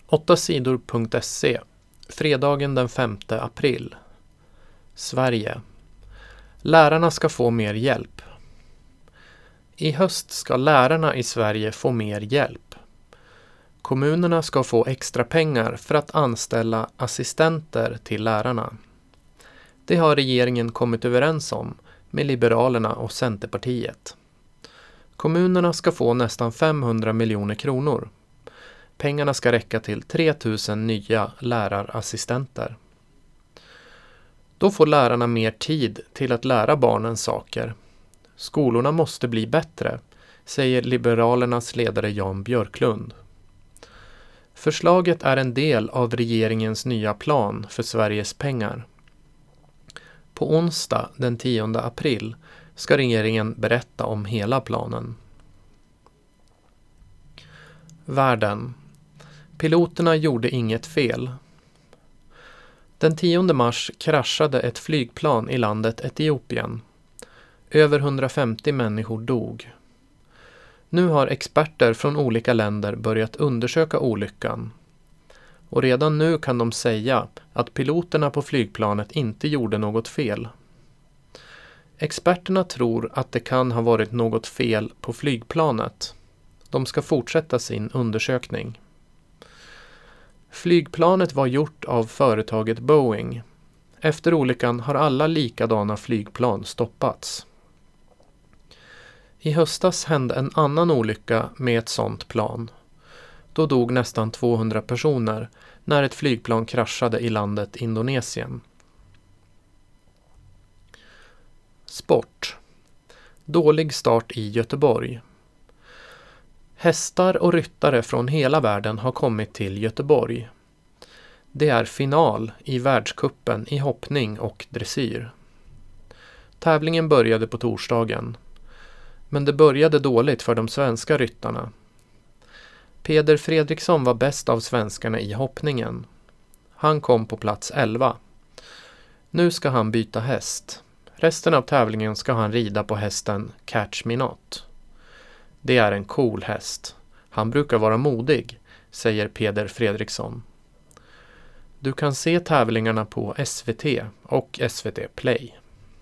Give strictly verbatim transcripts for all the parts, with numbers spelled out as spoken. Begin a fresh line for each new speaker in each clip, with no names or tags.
åtta sidor punkt se. Fredagen den femte april. Sverige. Lärarna ska få mer hjälp. I höst ska lärarna i Sverige få mer hjälp. Kommunerna ska få extra pengar för att anställa assistenter till lärarna. Det har regeringen kommit överens om med Liberalerna och Centerpartiet. Kommunerna ska få nästan femhundra miljoner kronor. Pengarna ska räcka till tre tusen nya lärarassistenter. Då får lärarna mer tid till att lära barnen saker. Skolorna måste bli bättre, säger Liberalernas ledare Jan Björklund. Förslaget är en del av regeringens nya plan för Sveriges pengar. På onsdag den tionde april ska regeringen berätta om hela planen. Världen. Piloterna gjorde inget fel. Den tionde mars kraschade ett flygplan i landet Etiopien. Över hundrafemtio människor dog. Nu har experter från olika länder börjat undersöka olyckan. Och redan nu kan de säga att piloterna på flygplanet inte gjorde något fel. Experterna tror att det kan ha varit något fel på flygplanet. De ska fortsätta sin undersökning. Flygplanet var gjort av företaget Boeing. Efter olyckan har alla likadana flygplan stoppats. I höstas hände en annan olycka med ett sådant plan. Då dog nästan tvåhundra personer när ett flygplan kraschade i landet Indonesien. Sport. Dålig start i Göteborg. Hästar och ryttare från hela världen har kommit till Göteborg. Det är final i världscupen i hoppning och dressyr. Tävlingen började på torsdagen. Men det började dåligt för de svenska ryttarna. Peder Fredriksson var bäst av svenskarna i hoppningen. Han kom på plats elva. Nu ska han byta häst. Resten av tävlingen ska han rida på hästen Catch Me Not. Det är en cool häst. Han brukar vara modig, säger Peder Fredriksson. Du kan se tävlingarna på S V T och S V T Play.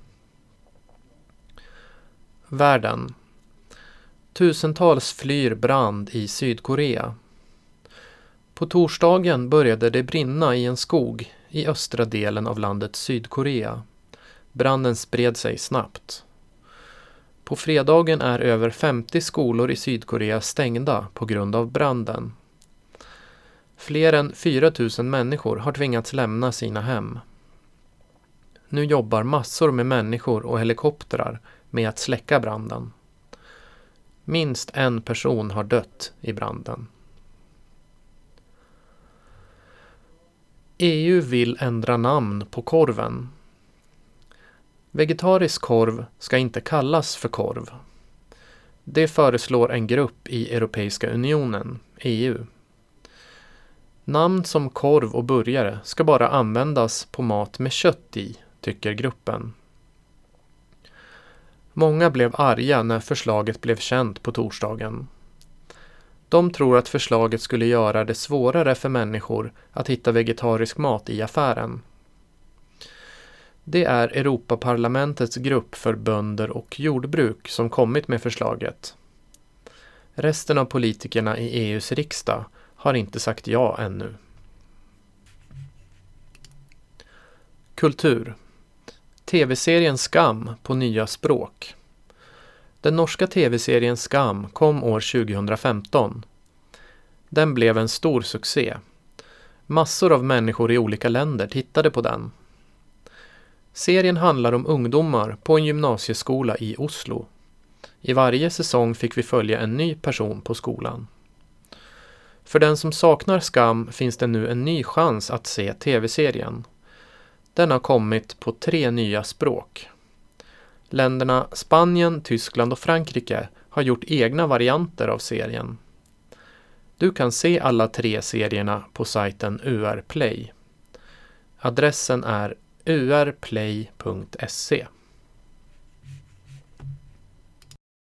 Världen. Tusentals flyr brand i Sydkorea. På torsdagen började det brinna i en skog i östra delen av landet Sydkorea. Branden spred sig snabbt. På fredagen är över femtio skolor i Sydkorea stängda på grund av branden. Fler än fyra tusen människor har tvingats lämna sina hem. Nu jobbar massor med människor och helikoptrar med att släcka branden. Minst en person har dött i branden. E U vill ändra namn på korven. Vegetarisk korv ska inte kallas för korv. Det föreslår en grupp i Europeiska unionen, E U. Namn som korv och burgare ska bara användas på mat med kött i, tycker gruppen. Många blev arga när förslaget blev känt på torsdagen. De tror att förslaget skulle göra det svårare för människor att hitta vegetarisk mat i affären. Det är Europaparlamentets grupp för bönder och jordbruk som kommit med förslaget. Resten av politikerna i E U:s riksdag har inte sagt ja ännu. Kultur. Tv-serien Skam på nya språk. Den norska tv-serien Skam kom år tjugohundrafemton. Den blev en stor succé. Massor av människor i olika länder tittade på den. Serien handlar om ungdomar på en gymnasieskola i Oslo. I varje säsong fick vi följa en ny person på skolan. För den som saknar Skam finns det nu en ny chans att se tv-serien. Den har kommit på tre nya språk. Länderna Spanien, Tyskland och Frankrike har gjort egna varianter av serien. Du kan se alla tre serierna på sajten U R Play. Adressen är u r play punkt se.